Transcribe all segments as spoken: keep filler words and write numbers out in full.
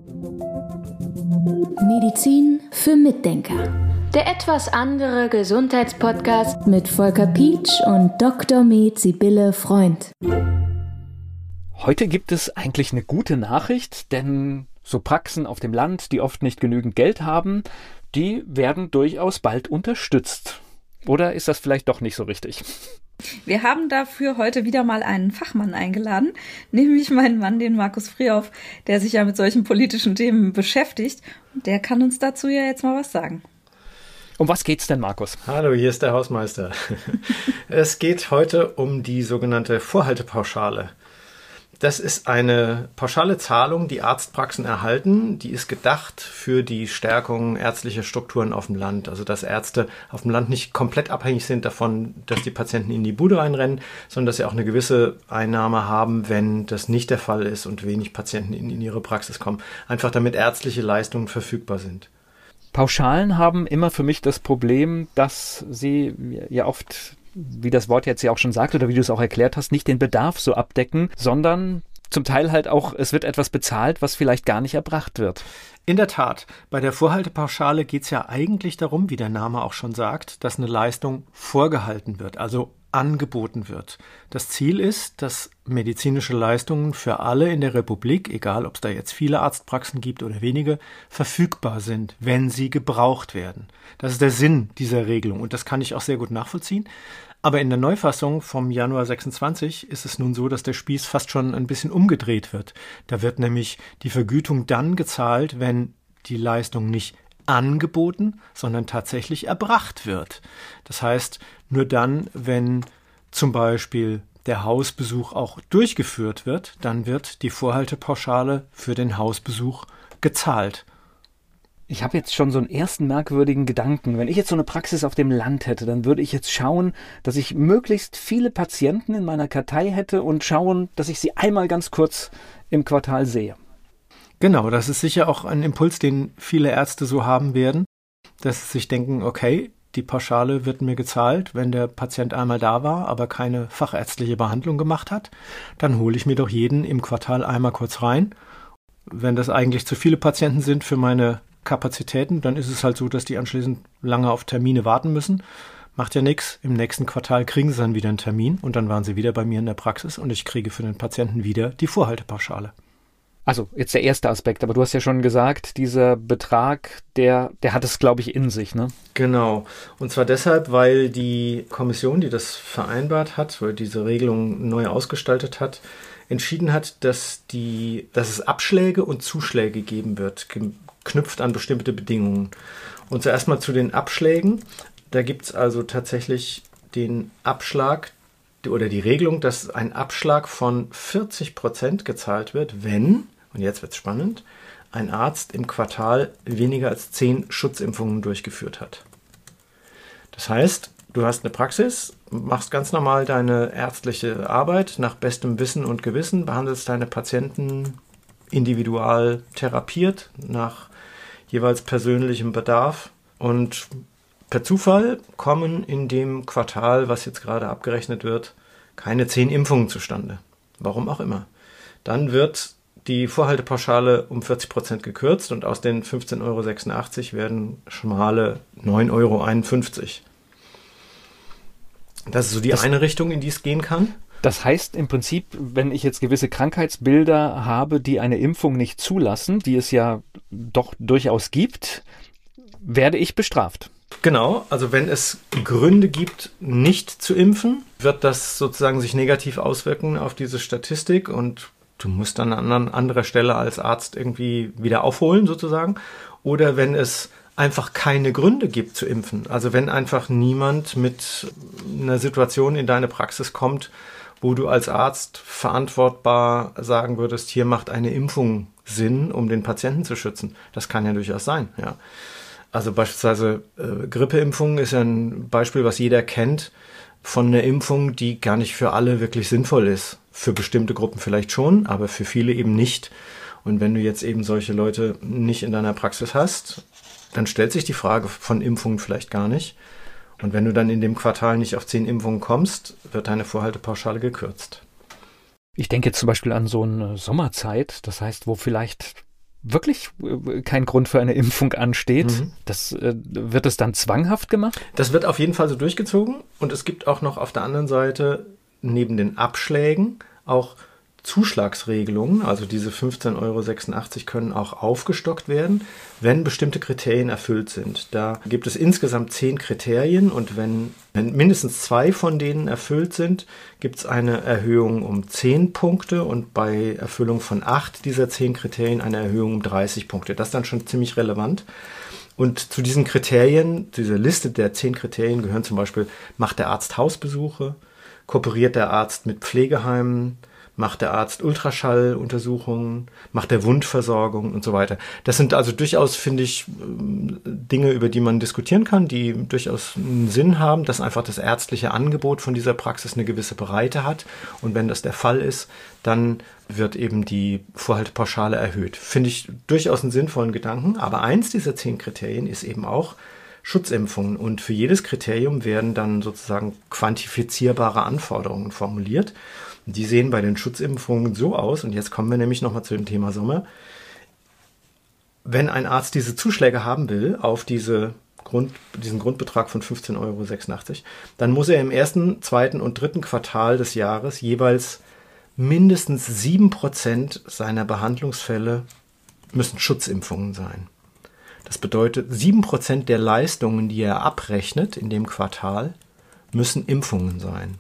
Medizin für Mitdenker. Der etwas andere Gesundheitspodcast mit Volker Pietsch und Doktor Med Sibylle Freund. Heute gibt es eigentlich eine gute Nachricht, denn so Praxen auf dem Land, die oft nicht genügend Geld haben, die werden durchaus bald unterstützt. Oder ist das vielleicht doch nicht so richtig? Wir haben dafür heute wieder mal einen Fachmann eingeladen, nämlich meinen Mann, den Markus Frioff, der sich ja mit solchen politischen Themen beschäftigt. Der kann uns dazu ja jetzt mal was sagen. Um was geht's denn, Markus? Hallo, hier ist der Hausmeister. Es geht heute um die sogenannte Vorhaltepauschale. Das ist eine pauschale Zahlung, die Arztpraxen erhalten. Die ist gedacht für die Stärkung ärztlicher Strukturen auf dem Land. Also dass Ärzte auf dem Land nicht komplett abhängig sind davon, dass die Patienten in die Bude reinrennen, sondern dass sie auch eine gewisse Einnahme haben, wenn das nicht der Fall ist und wenig Patienten in, in ihre Praxis kommen. Einfach damit ärztliche Leistungen verfügbar sind. Pauschalen haben immer für mich das Problem, dass sie ja oft, wie das Wort jetzt ja auch schon sagt oder wie du es auch erklärt hast, nicht den Bedarf so abdecken, sondern zum Teil halt auch, es wird etwas bezahlt, was vielleicht gar nicht erbracht wird. In der Tat, bei der Vorhaltepauschale geht es ja eigentlich darum, wie der Name auch schon sagt, dass eine Leistung vorgehalten wird, also angeboten wird. Das Ziel ist, dass medizinische Leistungen für alle in der Republik, egal ob es da jetzt viele Arztpraxen gibt oder wenige, verfügbar sind, wenn sie gebraucht werden. Das ist der Sinn dieser Regelung und das kann ich auch sehr gut nachvollziehen. Aber in der Neufassung vom Januar sechsundzwanzig ist es nun so, dass der Spieß fast schon ein bisschen umgedreht wird. Da wird nämlich die Vergütung dann gezahlt, wenn die Leistung nicht angeboten, sondern tatsächlich erbracht wird. Das heißt, nur dann, wenn zum Beispiel der Hausbesuch auch durchgeführt wird, dann wird die Vorhaltepauschale für den Hausbesuch gezahlt. Ich habe jetzt schon so einen ersten merkwürdigen Gedanken. Wenn ich jetzt so eine Praxis auf dem Land hätte, dann würde ich jetzt schauen, dass ich möglichst viele Patienten in meiner Kartei hätte und schauen, dass ich sie einmal ganz kurz im Quartal sehe. Genau, das ist sicher auch ein Impuls, den viele Ärzte so haben werden, dass sie sich denken, okay, die Pauschale wird mir gezahlt, wenn der Patient einmal da war, aber keine fachärztliche Behandlung gemacht hat, dann hole ich mir doch jeden im Quartal einmal kurz rein. Wenn das eigentlich zu viele Patienten sind für meine Kapazitäten, dann ist es halt so, dass die anschließend lange auf Termine warten müssen. Macht ja nichts. Im nächsten Quartal kriegen sie dann wieder einen Termin und dann waren sie wieder bei mir in der Praxis und ich kriege für den Patienten wieder die Vorhaltepauschale. Also jetzt der erste Aspekt, aber du hast ja schon gesagt, dieser Betrag, der, der hat es, glaube ich, in sich, ne? Genau. Und zwar deshalb, weil die Kommission, die das vereinbart hat, weil diese Regelung neu ausgestaltet hat, entschieden hat, dass die, dass es Abschläge und Zuschläge geben wird, geknüpft an bestimmte Bedingungen. Und zuerst mal zu den Abschlägen. Da gibt es also tatsächlich den Abschlag oder die Regelung, dass ein Abschlag von vierzig Prozent gezahlt wird, wenn, und jetzt wird es spannend, ein Arzt im Quartal weniger als zehn Schutzimpfungen durchgeführt hat. Das heißt, du hast eine Praxis, machst ganz normal deine ärztliche Arbeit nach bestem Wissen und Gewissen, behandelst deine Patienten individual therapiert, nach jeweils persönlichem Bedarf und per Zufall kommen in dem Quartal, was jetzt gerade abgerechnet wird, keine zehn Impfungen zustande. Warum auch immer. Dann wird die Vorhaltepauschale um vierzig Prozent gekürzt und aus den fünfzehn Euro sechsundachtzig werden schmale neun Euro einundfünfzig. Das ist so die das, eine Richtung, in die es gehen kann. Das heißt im Prinzip, wenn ich jetzt gewisse Krankheitsbilder habe, die eine Impfung nicht zulassen, die es ja doch durchaus gibt, werde ich bestraft. Genau, also wenn es Gründe gibt, nicht zu impfen, wird das sozusagen sich negativ auswirken auf diese Statistik und du musst dann an anderer Stelle als Arzt irgendwie wieder aufholen sozusagen. Oder wenn es einfach keine Gründe gibt zu impfen, also wenn einfach niemand mit einer Situation in deine Praxis kommt, wo du als Arzt verantwortbar sagen würdest, hier macht eine Impfung Sinn, um den Patienten zu schützen. Das kann ja durchaus sein, ja. Also beispielsweise äh, Grippeimpfung ist ja ein Beispiel, was jeder kennt, von einer Impfung, die gar nicht für alle wirklich sinnvoll ist. Für bestimmte Gruppen vielleicht schon, aber für viele eben nicht. Und wenn du jetzt eben solche Leute nicht in deiner Praxis hast, dann stellt sich die Frage von Impfungen vielleicht gar nicht. Und wenn du dann in dem Quartal nicht auf zehn Impfungen kommst, wird deine Vorhaltepauschale gekürzt. Ich denke jetzt zum Beispiel an so eine Sommerzeit, das heißt, wo vielleicht wirklich kein Grund für eine Impfung ansteht, mhm. das, äh, wird es dann zwanghaft gemacht? Das wird auf jeden Fall so durchgezogen und es gibt auch noch auf der anderen Seite neben den Abschlägen auch Zuschlagsregelungen, also diese fünfzehn Euro sechsundachtzig können auch aufgestockt werden, wenn bestimmte Kriterien erfüllt sind. Da gibt es insgesamt zehn Kriterien und wenn, wenn mindestens zwei von denen erfüllt sind, gibt es eine Erhöhung um zehn Punkte und bei Erfüllung von acht dieser zehn Kriterien eine Erhöhung um dreißig Punkte. Das ist dann schon ziemlich relevant. Und zu diesen Kriterien, dieser Liste der zehn Kriterien gehören zum Beispiel, macht der Arzt Hausbesuche, kooperiert der Arzt mit Pflegeheimen, macht der Arzt Ultraschalluntersuchungen, macht der Wundversorgung und so weiter. Das sind also durchaus, finde ich, Dinge, über die man diskutieren kann, die durchaus einen Sinn haben, dass einfach das ärztliche Angebot von dieser Praxis eine gewisse Breite hat. Und wenn das der Fall ist, dann wird eben die Vorhaltepauschale erhöht. Finde ich durchaus einen sinnvollen Gedanken. Aber eins dieser zehn Kriterien ist eben auch Schutzimpfungen. Und für jedes Kriterium werden dann sozusagen quantifizierbare Anforderungen formuliert. Die sehen bei den Schutzimpfungen so aus, und jetzt kommen wir nämlich nochmal zu dem Thema Sommer. Wenn ein Arzt diese Zuschläge haben will auf diese Grund, diesen Grundbetrag von fünfzehn Euro sechsundachtzig, dann muss er im ersten, zweiten und dritten Quartal des Jahres jeweils mindestens sieben Prozent seiner Behandlungsfälle müssen Schutzimpfungen sein. Das bedeutet, sieben Prozent der Leistungen, die er abrechnet in dem Quartal, müssen Impfungen sein.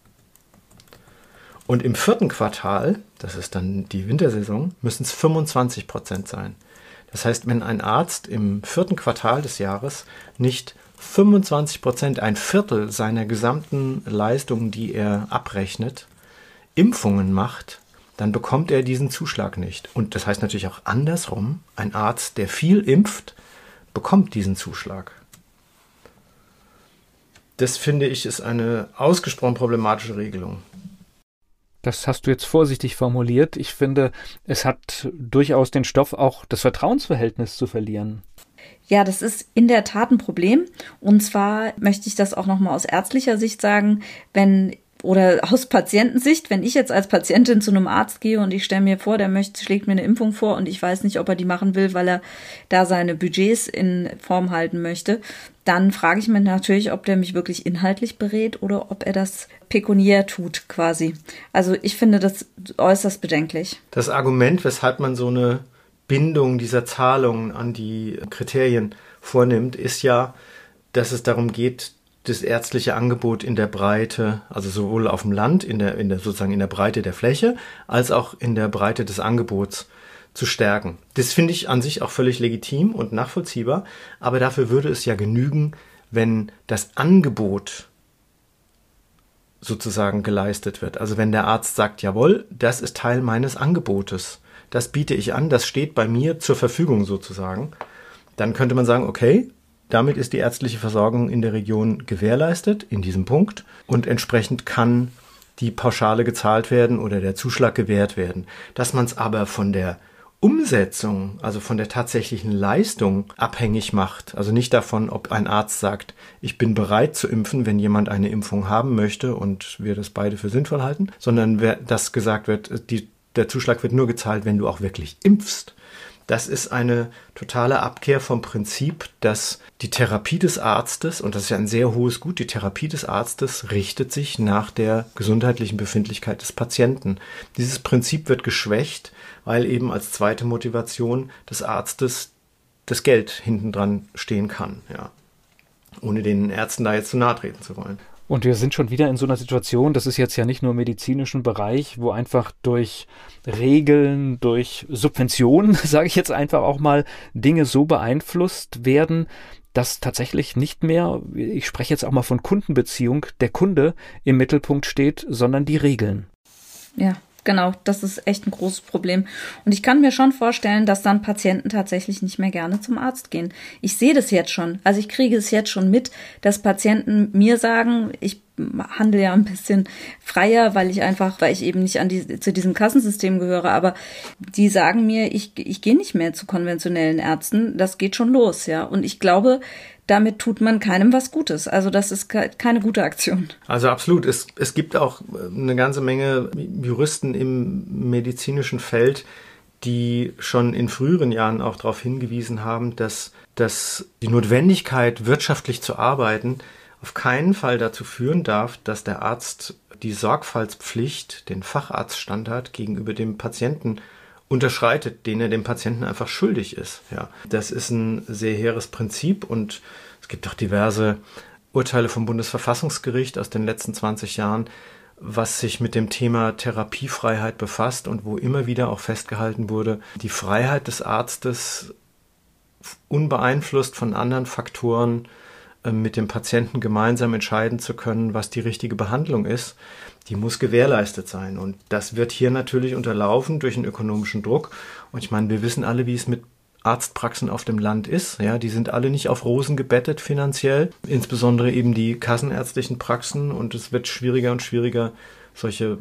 Und im vierten Quartal, das ist dann die Wintersaison, müssen es fünfundzwanzig Prozent sein. Das heißt, wenn ein Arzt im vierten Quartal des Jahres nicht fünfundzwanzig Prozent, ein Viertel seiner gesamten Leistungen, die er abrechnet, Impfungen macht, dann bekommt er diesen Zuschlag nicht. Und das heißt natürlich auch andersrum, ein Arzt, der viel impft, bekommt diesen Zuschlag. Das finde ich ist eine ausgesprochen problematische Regelung. Das hast du jetzt vorsichtig formuliert. Ich finde, es hat durchaus den Stoff, auch das Vertrauensverhältnis zu verlieren. Ja, das ist in der Tat ein Problem. Und zwar möchte ich das auch nochmal aus ärztlicher Sicht sagen, wenn oder aus Patientensicht, wenn ich jetzt als Patientin zu einem Arzt gehe und ich stelle mir vor, der möchte, schlägt mir eine Impfung vor und ich weiß nicht, ob er die machen will, weil er da seine Budgets in Form halten möchte, dann frage ich mich natürlich, ob der mich wirklich inhaltlich berät oder ob er das pekuniär tut quasi. Also ich finde das äußerst bedenklich. Das Argument, weshalb man so eine Bindung dieser Zahlungen an die Kriterien vornimmt, ist ja, dass es darum geht, das ärztliche Angebot in der Breite, also sowohl auf dem Land, in der, in der sozusagen in der Breite der Fläche, als auch in der Breite des Angebots zu stärken. Das finde ich an sich auch völlig legitim und nachvollziehbar, aber dafür würde es ja genügen, wenn das Angebot sozusagen geleistet wird. Also wenn der Arzt sagt, jawohl, das ist Teil meines Angebotes, das biete ich an, das steht bei mir zur Verfügung sozusagen, dann könnte man sagen, okay, damit ist die ärztliche Versorgung in der Region gewährleistet, in diesem Punkt, und entsprechend kann die Pauschale gezahlt werden oder der Zuschlag gewährt werden. Dass man es aber von der Umsetzung, also von der tatsächlichen Leistung abhängig macht, also nicht davon, ob ein Arzt sagt, ich bin bereit zu impfen, wenn jemand eine Impfung haben möchte und wir das beide für sinnvoll halten, sondern dass gesagt wird, die, der Zuschlag wird nur gezahlt, wenn du auch wirklich impfst. Das ist eine totale Abkehr vom Prinzip, dass die Therapie des Arztes, und das ist ja ein sehr hohes Gut, die Therapie des Arztes richtet sich nach der gesundheitlichen Befindlichkeit des Patienten. Dieses Prinzip wird geschwächt, weil eben als zweite Motivation des Arztes das Geld hinten dran stehen kann, ja, ohne den Ärzten da jetzt zu nahe treten zu wollen. Und wir sind schon wieder in so einer Situation, das ist jetzt ja nicht nur im medizinischen Bereich, wo einfach durch Regeln, durch Subventionen, sage ich jetzt einfach auch mal, Dinge so beeinflusst werden, dass tatsächlich nicht mehr, ich spreche jetzt auch mal von Kundenbeziehung, der Kunde im Mittelpunkt steht, sondern die Regeln. Ja. Genau, das ist echt ein großes Problem. Und ich kann mir schon vorstellen, dass dann Patienten tatsächlich nicht mehr gerne zum Arzt gehen. Ich sehe das jetzt schon. Also ich kriege es jetzt schon mit, dass Patienten mir sagen, ich handle ja ein bisschen freier, weil ich einfach, weil ich eben nicht an die, zu diesem Kassensystem gehöre, aber die sagen mir, ich, ich gehe nicht mehr zu konventionellen Ärzten. Das geht schon los, ja. Und ich glaube, damit tut man keinem was Gutes. Also das ist keine gute Aktion. Also absolut. Es, es gibt auch eine ganze Menge Juristen im medizinischen Feld, die schon in früheren Jahren auch darauf hingewiesen haben, dass, dass die Notwendigkeit, wirtschaftlich zu arbeiten, auf keinen Fall dazu führen darf, dass der Arzt die Sorgfaltspflicht, den Facharztstandard gegenüber dem Patienten unterschreitet, den er dem Patienten einfach schuldig ist. Ja, das ist ein sehr hehres Prinzip und es gibt auch diverse Urteile vom Bundesverfassungsgericht aus den letzten zwanzig Jahren, was sich mit dem Thema Therapiefreiheit befasst und wo immer wieder auch festgehalten wurde, die Freiheit des Arztes, unbeeinflusst von anderen Faktoren, mit dem Patienten gemeinsam entscheiden zu können, was die richtige Behandlung ist, die muss gewährleistet sein. Und das wird hier natürlich unterlaufen durch einen ökonomischen Druck. Und ich meine, wir wissen alle, wie es mit Arztpraxen auf dem Land ist. Ja, die sind alle nicht auf Rosen gebettet finanziell, insbesondere eben die kassenärztlichen Praxen. Und es wird schwieriger und schwieriger, solche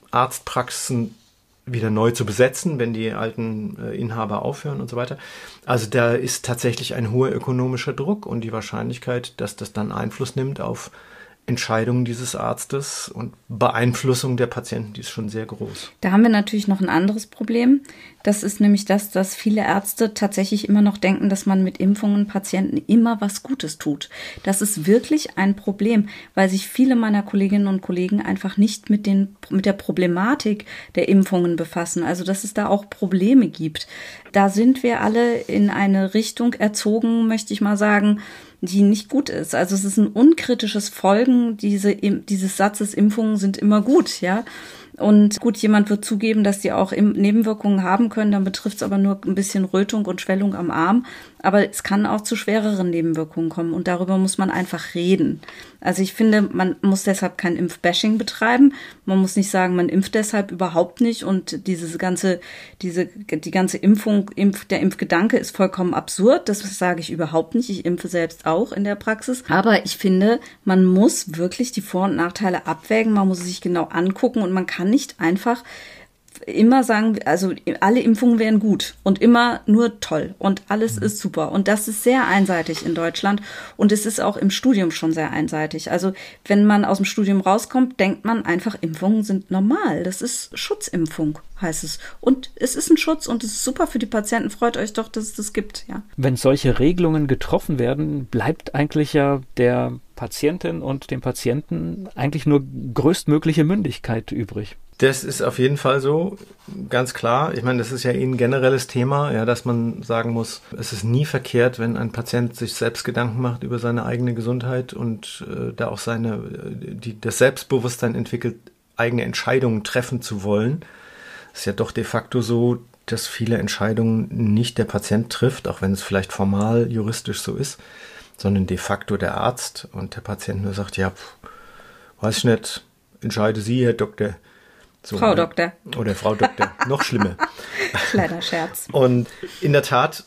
Arztpraxen wieder neu zu besetzen, wenn die alten äh, Inhaber aufhören und so weiter. Also da ist tatsächlich ein hoher ökonomischer Druck und die Wahrscheinlichkeit, dass das dann Einfluss nimmt auf Entscheidungen dieses Arztes und Beeinflussung der Patienten, die ist schon sehr groß. Da haben wir natürlich noch ein anderes Problem. Das ist nämlich das, dass viele Ärzte tatsächlich immer noch denken, dass man mit Impfungen Patienten immer was Gutes tut. Das ist wirklich ein Problem, weil sich viele meiner Kolleginnen und Kollegen einfach nicht mit den, mit der Problematik der Impfungen befassen. Also, dass es da auch Probleme gibt. Da sind wir alle in eine Richtung erzogen, möchte ich mal sagen, die nicht gut ist. Also es ist ein unkritisches Folgen diese, dieses Satzes, Impfungen sind immer gut, ja. Und gut, jemand wird zugeben, dass die auch Nebenwirkungen haben können, dann betrifft es aber nur ein bisschen Rötung und Schwellung am Arm. Aber es kann auch zu schwereren Nebenwirkungen kommen und darüber muss man einfach reden. Also ich finde, man muss deshalb kein Impfbashing betreiben. Man muss nicht sagen, man impft deshalb überhaupt nicht und diese ganze, diese, die ganze Impfung, Impf, der Impfgedanke ist vollkommen absurd. Das sage ich überhaupt nicht. Ich impfe selbst auch in der Praxis. Aber ich finde, man muss wirklich die Vor- und Nachteile abwägen. Man muss es sich genau angucken und man kann nicht einfach immer sagen, also alle Impfungen wären gut und immer nur toll und alles ist super. Und das ist sehr einseitig in Deutschland und es ist auch im Studium schon sehr einseitig. Also wenn man aus dem Studium rauskommt, denkt man einfach, Impfungen sind normal. Das ist Schutzimpfung, heißt es. Und es ist ein Schutz und es ist super für die Patienten. Freut euch doch, dass es das gibt. Ja. Wenn solche Regelungen getroffen werden, bleibt eigentlich ja der Patientin und dem Patienten eigentlich nur größtmögliche Mündigkeit übrig. Das ist auf jeden Fall so, ganz klar. Ich meine, das ist ja eh ein generelles Thema, ja, dass man sagen muss, es ist nie verkehrt, wenn ein Patient sich selbst Gedanken macht über seine eigene Gesundheit und äh, da auch seine, die, das Selbstbewusstsein entwickelt, eigene Entscheidungen treffen zu wollen. Es ist ja doch de facto so, dass viele Entscheidungen nicht der Patient trifft, auch wenn es vielleicht formal juristisch so ist, sondern de facto der Arzt und der Patient nur sagt, ja, pff, weiß ich nicht, entscheide Sie, Herr Doktor. So, Frau Doktor. Oder Frau Doktor, noch schlimmer. Kleiner Scherz. Und in der Tat,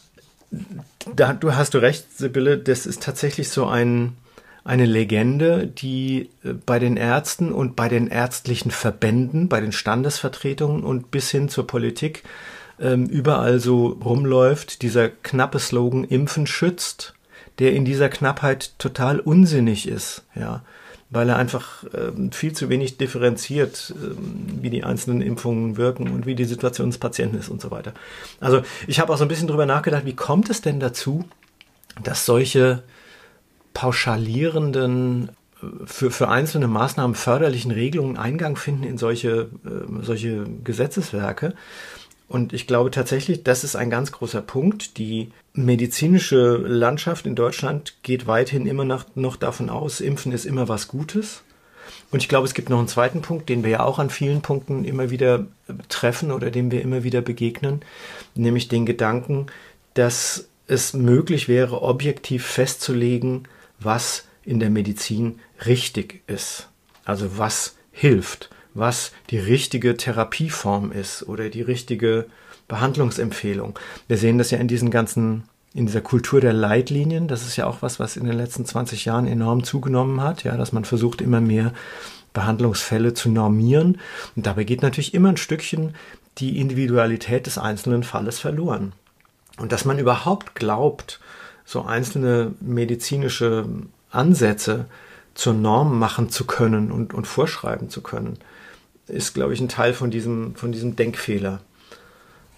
da du hast du recht, Sibylle, das ist tatsächlich so ein, eine Legende, die bei den Ärzten und bei den ärztlichen Verbänden, bei den Standesvertretungen und bis hin zur Politik ähm, überall so rumläuft, dieser knappe Slogan Impfen schützt, der in dieser Knappheit total unsinnig ist, ja. Weil er einfach ähm, viel zu wenig differenziert, ähm, wie die einzelnen Impfungen wirken und wie die Situation des Patienten ist und so weiter. Also ich habe auch so ein bisschen drüber nachgedacht, wie kommt es denn dazu, dass solche pauschalierenden, für, für einzelne Maßnahmen förderlichen Regelungen Eingang finden in solche, äh, solche Gesetzeswerke. Und ich glaube tatsächlich, das ist ein ganz großer Punkt. Die medizinische Landschaft in Deutschland geht weithin immer noch, noch davon aus, Impfen ist immer was Gutes. Und ich glaube, es gibt noch einen zweiten Punkt, den wir ja auch an vielen Punkten immer wieder treffen oder dem wir immer wieder begegnen, nämlich den Gedanken, dass es möglich wäre, objektiv festzulegen, was in der Medizin richtig ist. Also was hilft. Was die richtige Therapieform ist oder die richtige Behandlungsempfehlung. Wir sehen das ja in diesen ganzen, in dieser Kultur der Leitlinien. Das ist ja auch was, was in den letzten zwanzig Jahren enorm zugenommen hat, ja, dass man versucht, immer mehr Behandlungsfälle zu normieren. Und dabei geht natürlich immer ein Stückchen die Individualität des einzelnen Falles verloren. Und dass man überhaupt glaubt, so einzelne medizinische Ansätze zur Norm machen zu können und, und vorschreiben zu können, ist, glaube ich, ein Teil von diesem, von diesem Denkfehler.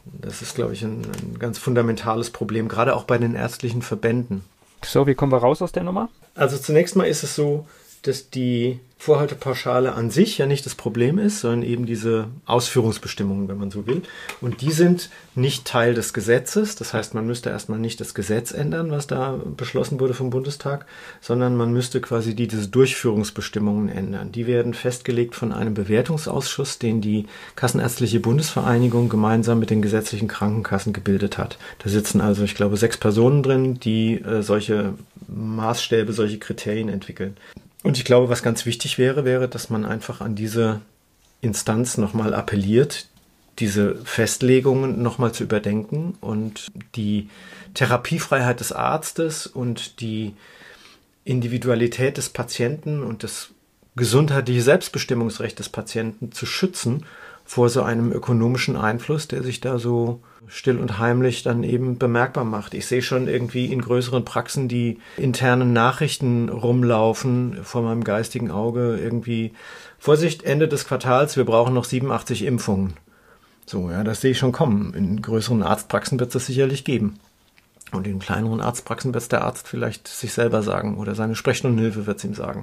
Das ist, glaube ich, ein, ein ganz fundamentales Problem, gerade auch bei den ärztlichen Verbänden. So, wie kommen wir raus aus der Nummer? Also zunächst mal ist es so, dass die Vorhaltepauschale an sich ja nicht das Problem ist, sondern eben diese Ausführungsbestimmungen, wenn man so will. Und die sind nicht Teil des Gesetzes. Das heißt, man müsste erstmal nicht das Gesetz ändern, was da beschlossen wurde vom Bundestag, sondern man müsste quasi die, diese Durchführungsbestimmungen ändern. Die werden festgelegt von einem Bewertungsausschuss, den die Kassenärztliche Bundesvereinigung gemeinsam mit den gesetzlichen Krankenkassen gebildet hat. Da sitzen also, ich glaube, sechs Personen drin, die äh, solche Maßstäbe, solche Kriterien entwickeln. Und ich glaube, was ganz wichtig wäre, wäre, dass man einfach an diese Instanz nochmal appelliert, diese Festlegungen nochmal zu überdenken und die Therapiefreiheit des Arztes und die Individualität des Patienten und das gesundheitliche Selbstbestimmungsrecht des Patienten zu schützen vor so einem ökonomischen Einfluss, der sich da so still und heimlich dann eben bemerkbar macht. Ich sehe schon irgendwie in größeren Praxen die internen Nachrichten rumlaufen vor meinem geistigen Auge. Irgendwie, Vorsicht, Ende des Quartals, wir brauchen noch siebenundachtzig Impfungen. So, ja, das sehe ich schon kommen. In größeren Arztpraxen wird es das sicherlich geben. Und in kleineren Arztpraxen wird es der Arzt vielleicht sich selber sagen oder seine Sprechstundenhilfe wird es ihm sagen.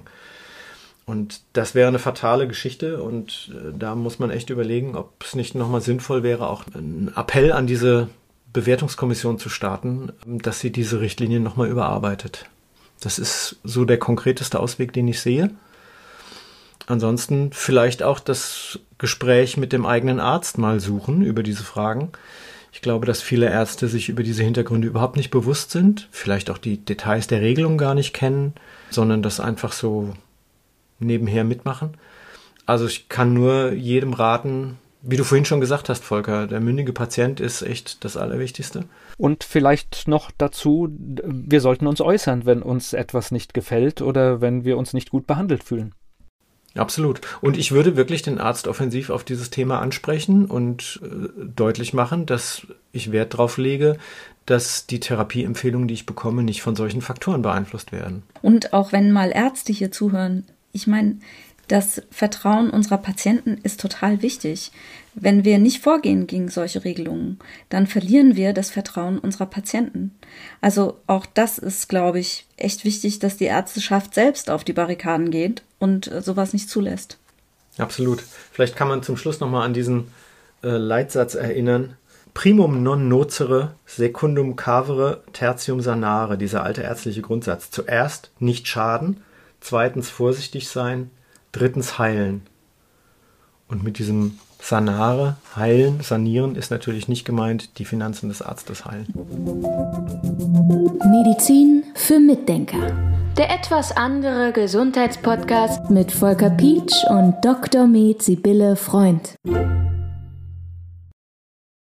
Und das wäre eine fatale Geschichte und äh, da muss man echt überlegen, ob es nicht nochmal sinnvoll wäre, auch einen Appell an diese Bewertungskommission zu starten, dass sie diese Richtlinien nochmal überarbeitet. Das ist so der konkreteste Ausweg, den ich sehe. Ansonsten vielleicht auch das Gespräch mit dem eigenen Arzt mal suchen über diese Fragen. Ich glaube, dass viele Ärzte sich über diese Hintergründe überhaupt nicht bewusst sind, vielleicht auch die Details der Regelung gar nicht kennen, sondern das einfach so nebenher mitmachen. Also ich kann nur jedem raten, wie du vorhin schon gesagt hast, Volker, der mündige Patient ist echt das Allerwichtigste. Und vielleicht noch dazu, wir sollten uns äußern, wenn uns etwas nicht gefällt oder wenn wir uns nicht gut behandelt fühlen. Absolut. Und ich würde wirklich den Arzt offensiv auf dieses Thema ansprechen und äh, deutlich machen, dass ich Wert darauf lege, dass die Therapieempfehlungen, die ich bekomme, nicht von solchen Faktoren beeinflusst werden. Und auch wenn mal Ärzte hier zuhören, ich meine, das Vertrauen unserer Patienten ist total wichtig. Wenn wir nicht vorgehen gegen solche Regelungen, dann verlieren wir das Vertrauen unserer Patienten. Also auch das ist, glaube ich, echt wichtig, dass die Ärzteschaft selbst auf die Barrikaden geht und sowas nicht zulässt. Absolut. Vielleicht kann man zum Schluss nochmal an diesen äh, Leitsatz erinnern. Primum non nocere, secundum cavere, tertium sanare, dieser alte ärztliche Grundsatz. Zuerst nicht schaden, zweitens vorsichtig sein, drittens heilen. Und mit diesem Sanare, heilen, sanieren ist natürlich nicht gemeint, die Finanzen des Arztes heilen. Medizin für Mitdenker. Der etwas andere Gesundheitspodcast mit Volker Pietsch und Doktor Med Sibylle Freund.